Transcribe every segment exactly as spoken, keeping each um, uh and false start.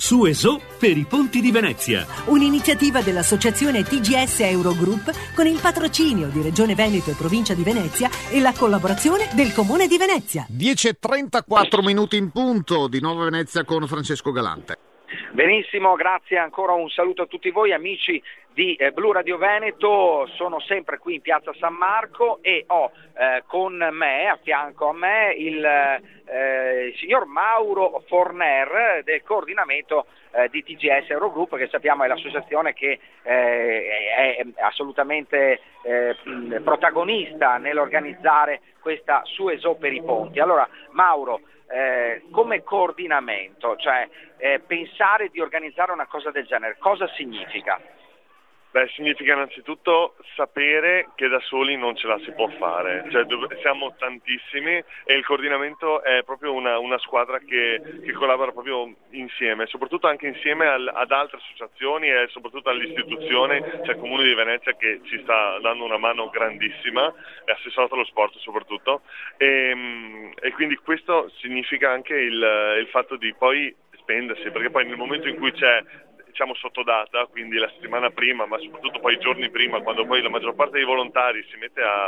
Su e So per i ponti di Venezia. Un'iniziativa dell'associazione T G S Eurogroup con il patrocinio di Regione Veneto e Provincia di Venezia e la collaborazione del Comune di Venezia. dieci e trentaquattro minuti in punto, di nuovo Venezia con Francesco Galante. Benissimo, grazie, ancora un saluto a tutti voi amici di eh, Blu Radio Veneto. Sono sempre qui in piazza San Marco e ho eh, con me, a fianco a me, il, eh, il signor Mauro Forner del coordinamento eh, di T G S Eurogroup, che sappiamo è l'associazione che eh, è assolutamente eh, protagonista nell'organizzare questa Su e So per i ponti. Allora, Mauro, Eh, come coordinamento, cioè eh, pensare di organizzare una cosa del genere, cosa significa? Beh, significa innanzitutto sapere che da soli non ce la si può fare, cioè dove, siamo tantissimi e il coordinamento è proprio una, una squadra che, che collabora proprio insieme, soprattutto anche insieme al, ad altre associazioni e soprattutto all'istituzione, cioè il Comune di Venezia che ci sta dando una mano grandissima, è assessorato allo sport soprattutto, e, e quindi questo significa anche il, il fatto di poi spendersi, perché poi nel momento in cui c'è, diciamo, sottodata, quindi la settimana prima, ma soprattutto poi i giorni prima, quando poi la maggior parte dei volontari si mette a,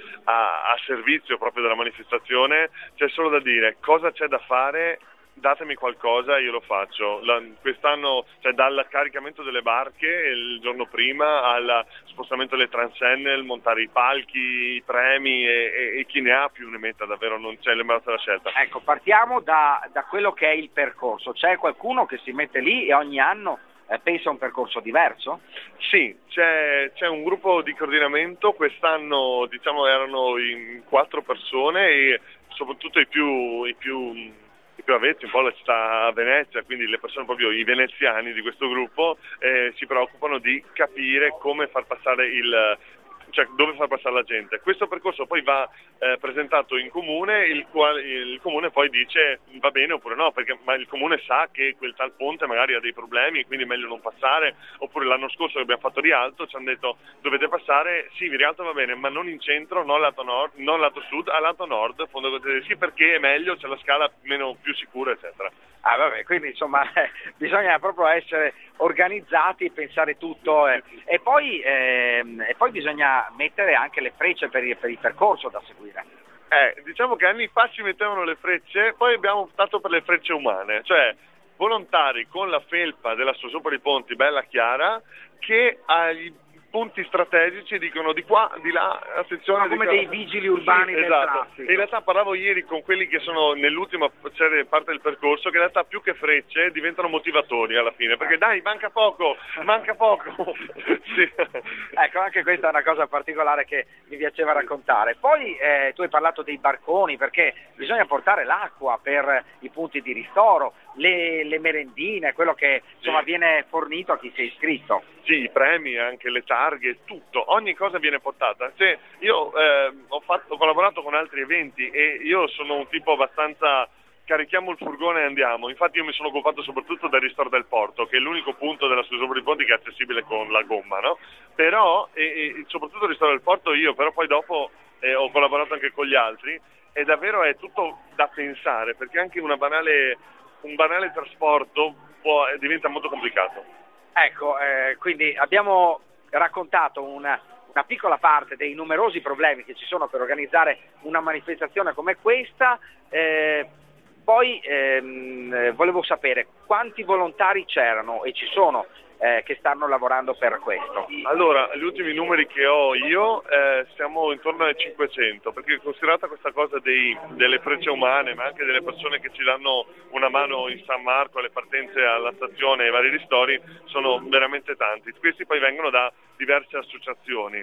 a, a servizio proprio della manifestazione, c'è solo da dire cosa c'è da fare, datemi qualcosa, io lo faccio. La, quest'anno, cioè dal caricamento delle barche il giorno prima al spostamento delle transenne, il montare i palchi, i premi e, e, e chi ne ha più ne metta, davvero non c'è l'imbarazzo della scelta. Ecco, partiamo da, da quello che è il percorso. C'è qualcuno che si mette lì e ogni anno Eh, pensa a un percorso diverso? Sì, c'è, c'è un gruppo di coordinamento, quest'anno diciamo erano in quattro persone e soprattutto i più, i più, i più avvezzi, un po' la città Venezia, quindi le persone proprio i veneziani di questo gruppo eh, si preoccupano di capire come far passare il, cioè dove far passare la gente. Questo percorso poi va eh, presentato in comune, il, quale, il comune poi dice va bene oppure no, perché ma il comune sa che quel tal ponte magari ha dei problemi, quindi è meglio non passare, oppure l'anno scorso che abbiamo fatto rialto ci hanno detto dovete passare, sì vi rialto va bene, ma non in centro, non lato nord, non lato sud, a lato nord, fondamentalmente sì, perché è meglio, c'è la scala meno più sicura, eccetera. Ah vabbè, quindi insomma eh, bisogna proprio essere organizzati, pensare tutto eh. e, poi, eh, e poi bisogna mettere anche le frecce per il, per il percorso da seguire. Eh, diciamo che anni fa ci mettevano le frecce, poi abbiamo optato per le frecce umane, cioè volontari con la felpa della Su e So per i ponti bella chiara che agli punti strategici dicono di qua, di là, attenzione. Sono come di dei vigili urbani sì, del esatto. traffico. In realtà parlavo ieri con quelli che sono nell'ultima parte del percorso, che in realtà più che frecce diventano motivatori alla fine, perché dai, manca poco, manca poco. Sì. Ecco, anche questa è una cosa particolare che mi piaceva raccontare. Poi eh, tu hai parlato dei barconi, perché bisogna portare l'acqua per i punti di ristoro, le, le merendine, quello che insomma sì. viene fornito a chi si è iscritto. Sì, i premi, anche le targhe, tutto, ogni cosa viene portata. Cioè, io eh, ho, fatto, ho collaborato con altri eventi e io sono un tipo abbastanza carichiamo il furgone e andiamo. Infatti io mi sono occupato soprattutto del ristoro del porto, che è l'unico punto della Su e So per i ponti che è accessibile con la gomma, no? Però, e, e, soprattutto il ristoro del porto io, però poi dopo eh, ho collaborato anche con gli altri e davvero è tutto da pensare, perché anche una banale, un banale trasporto può, eh, diventa molto complicato. Ecco, eh, quindi abbiamo raccontato una, una piccola parte dei numerosi problemi che ci sono per organizzare una manifestazione come questa, eh, poi ehm, volevo sapere quanti volontari c'erano e ci sono eh, che stanno lavorando per questo. Allora, gli ultimi numeri che ho io eh, siamo intorno ai cinquecento, perché considerata questa cosa dei, delle frecce umane, ma anche delle persone che ci danno una mano in San Marco, alle partenze alla stazione e ai vari ristori, sono veramente tanti. Questi poi vengono da diverse associazioni.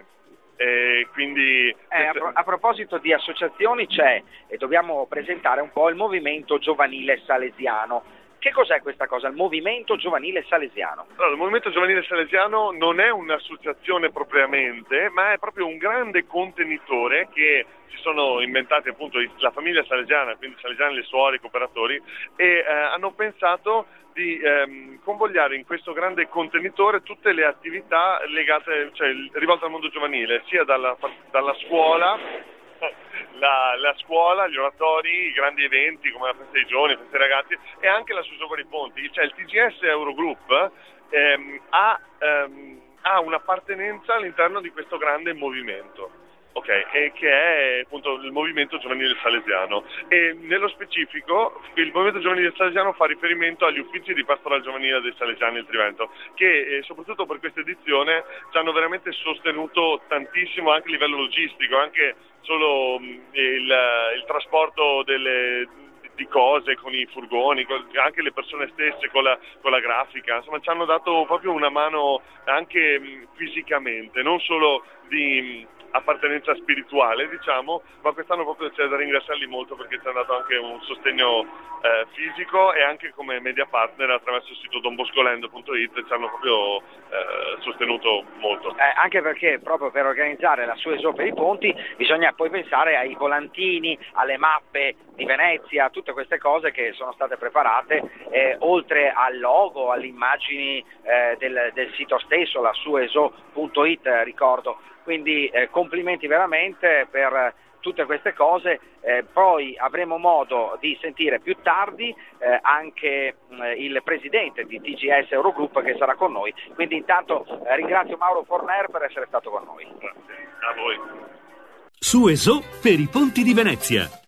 E quindi eh, a, pro- a proposito di associazioni c'è, e dobbiamo presentare un po' il Movimento Giovanile Salesiano. Che cos'è questa cosa, il Movimento Giovanile Salesiano? Allora, il Movimento Giovanile Salesiano non è un'associazione propriamente, ma è proprio un grande contenitore che si sono inventati appunto la famiglia salesiana, quindi salesiani, le suore, i cooperatori, e eh, hanno pensato di ehm, convogliare in questo grande contenitore tutte le attività legate, cioè rivolte al mondo giovanile, sia dalla, dalla scuola, la, la scuola, gli oratori, i grandi eventi come la festa dei giovani, la festa dei ragazzi e anche la Suso per i Ponti. Cioè il T G S Eurogroup ehm, ha, ehm, ha un'appartenenza all'interno di questo grande movimento. Ok, e che è appunto il movimento giovanile salesiano, e nello specifico il movimento giovanile salesiano fa riferimento agli uffici di pastorale giovanile dei Salesiani del Trivento, che eh, soprattutto per questa edizione ci hanno veramente sostenuto tantissimo anche a livello logistico, anche solo mh, il, il trasporto delle di cose con i furgoni, con, anche le persone stesse con la, con la grafica, insomma ci hanno dato proprio una mano anche mh, fisicamente, non solo di mh, appartenenza spirituale, diciamo, ma quest'anno proprio c'è da ringraziarli molto perché ci hanno dato anche un sostegno eh, fisico e anche come media partner attraverso il sito donboscolendo punto it ci hanno proprio eh, sostenuto molto. Eh, anche perché proprio per organizzare la Suso per i Ponti bisogna poi pensare ai volantini, alle mappe di Venezia, tutte queste cose che sono state preparate, eh, oltre al logo, alle immagini eh, del, del sito stesso, la sueso punto it, eh, ricordo. Quindi eh, complimenti veramente per eh, tutte queste cose, eh, poi avremo modo di sentire più tardi eh, anche eh, il presidente di T G S Eurogroup che sarà con noi, quindi intanto eh, ringrazio Mauro Forner per essere stato con noi. Grazie a voi. Sueso per i Ponti di Venezia.